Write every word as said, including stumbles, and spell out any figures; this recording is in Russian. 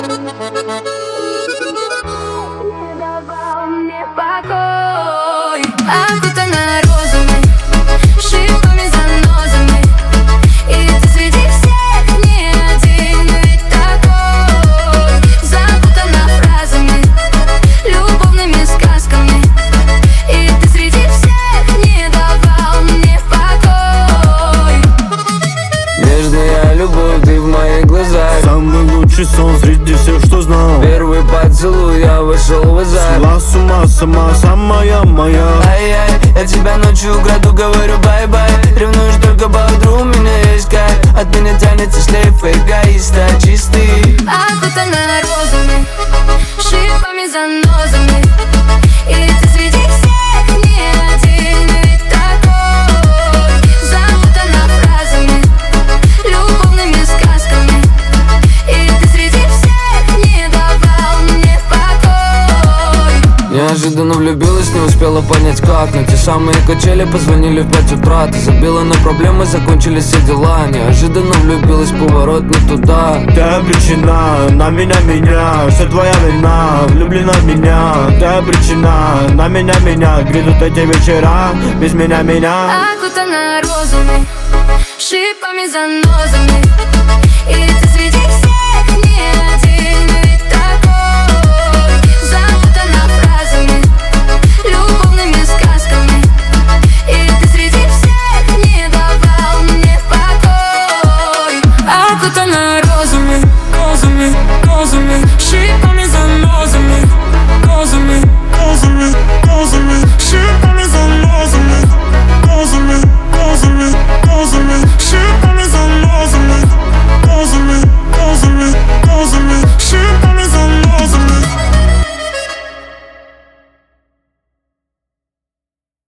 давал мне покой. Окутана розами, шипами, занозами, и ты среди всех не один ведь такой. Запутана фразами, любовными сказками, и ты среди всех не давал мне покой. Нежная любовь, ты в моих глазах, самый лучший сон среди всех, что знал. Первый поцелуй, я вышел в азарт. Сла с ума сама, самая моя. Ай-яй, я тебя ночью украду, говорю бай-бай. Ревнуешь только по утру, у меня есть кайф. От меня тянется шлейф эгоиста чистый. Окутана розами, шипами, занозами, и ты среди всех не один ведь такой. Запутана фразами, любовными сказками, и ты среди всех не давал мне покой. Неожиданно влюбилась, не успела понять как. На те самые качели позвонили в пять утра. Ты забила на проблемы, закончились все дела. Неожиданно влюбилась, поворот не туда. Ты обречена на меня, меня. Все твоя вина, влюблена в меня. Ты обречена на меня, меня. Грядут эти вечера без меня, меня. Окутана розами, шипами, занозами, и ты среди всех